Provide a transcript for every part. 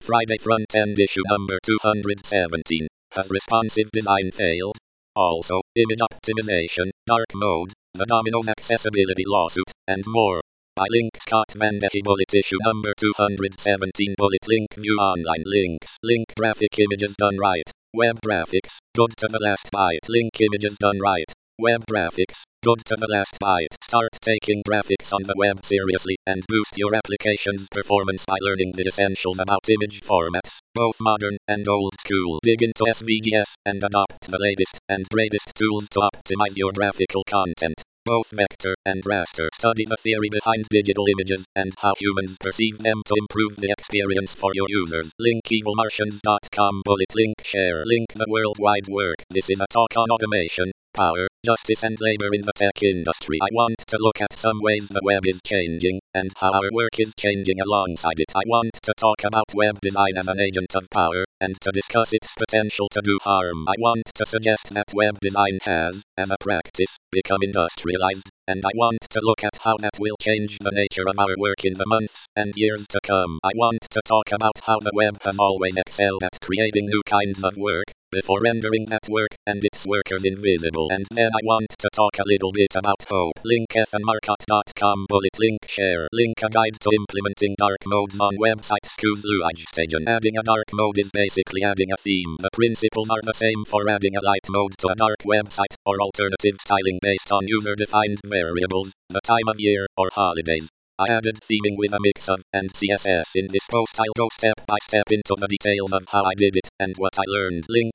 Friday front-end issue number 217. Has responsive design failed? Also, image optimization, dark mode, the Domino's accessibility lawsuit, and more. By link Scott Van Deke. Bullet issue number 217. Bullet link view online links. Link graphic images done right. Web graphics, good to the last byte. Link images done right. Web graphics, good to the last byte. Start taking graphics on the web seriously and boost your application's performance by learning the essentials about image formats, both modern and old school. Dig into SVGs and adopt the latest and greatest tools to optimize your graphical content, both vector and raster. Study the theory behind digital images and how humans perceive them to improve the experience for your users. Link evilmartians.com. Bullet link share. Link the worldwide work. This is a talk on automation, power, justice and labor in the tech industry. I want to look at some ways the web is changing, and how our work is changing alongside it. I want to talk about web design as an agent of power, and to discuss its potential to do harm. I want to suggest that web design has, as a practice, become industrialized, and I want to look at how that will change the nature of our work in the months and years to come. I want to talk about how the web has always excelled at creating new kinds of work, before rendering that work and its workers invisible. And then I want to talk a little bit about hope. Link ethanmarket.com. Bullet link share. Link a guide to implementing dark modes on websites. Station. Adding a dark mode is basically adding a theme. The principles are the same for adding a light mode to a dark website, or alternative styling based on user-defined variables, the time of year, or holidays. I added theming with a mix of and CSS in this post. I'll go step by step into the details of how I did it and what I learned. Link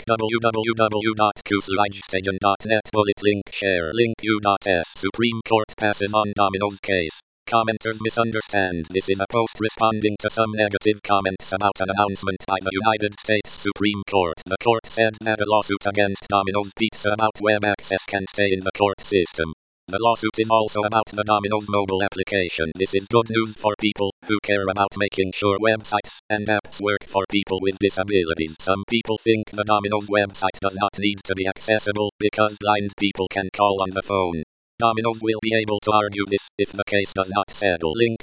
www.kusuragestation.net. Bullet link share. Link U.S. Supreme Court passes on Domino's case. Commenters misunderstand. This is a post responding to some negative comments about an announcement by the United States Supreme Court. The court said that a lawsuit against Domino's Pizza about web access can stay in the court system. The lawsuit is also about the Domino's mobile application. This is good news for people who care about making sure websites and apps work for people with disabilities. Some people think the Domino's website does not need to be accessible because blind people can call on the phone. Domino's will be able to argue this if the case does not settle. Link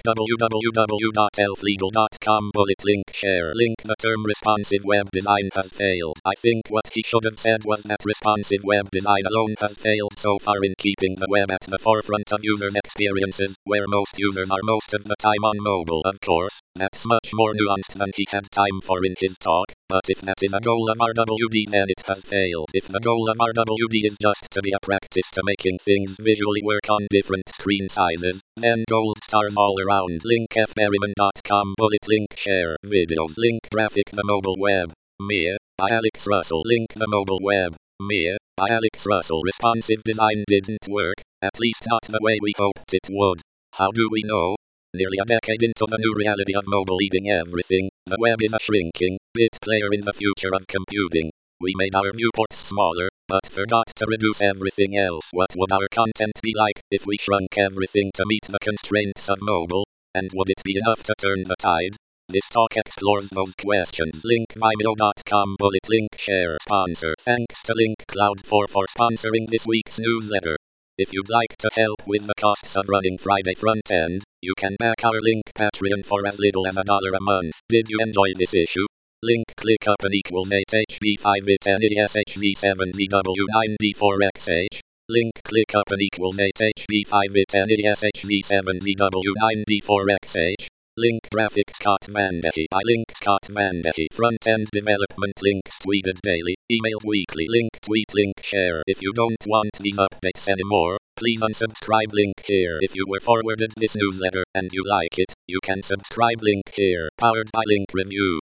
www.elflegal.com. Bullet link share. Link the term responsive web design has failed. I think what he should have said was that responsive web design alone has failed so far in keeping the web at the forefront of users' experiences, where most users are most of the time on mobile. Of course, that's much more nuanced than he had time for in his talk, but if that is a goal of RWD, then it has failed. If the goal of RWD is just to be a practice to making things visually work on different screen sizes, then gold stars all around. Link fberryman.com. Bullet link share. Videos. Link graphic the mobile web. Mia, by Alex Russell. Link the mobile web. Mia, by Alex Russell. Responsive design didn't work, at least not the way we hoped it would. How do we know? Nearly a decade into the new reality of mobile eating everything, the web is a shrinking bit player in the future of computing. We made our viewports smaller, but forgot to reduce everything else. What would our content be like if we shrunk everything to meet the constraints of mobile? And would it be enough to turn the tide? This talk explores those questions. Link vimeo.com. Bullet link share. Sponsor. Thanks to Link Cloud for sponsoring this week's newsletter. If you'd like to help with the costs of running Friday front end, you can back our Link Patreon for as little as $1 a month. Did you enjoy this issue? Link ClickUp and equals 8HB5IT10ESHV7VW9D4XH. Link ClickUp and equals 8HB5IT10ESHV7VW9D4XH. Link graphics Scott Van Deke. By Link Scott Van Deke. Front-end development. Links tweeted daily, emailed weekly. Link tweet link share. If you don't want these updates anymore, please unsubscribe. Link here. If you were forwarded this newsletter and you like it, you can subscribe. Link here. Powered by Link Review.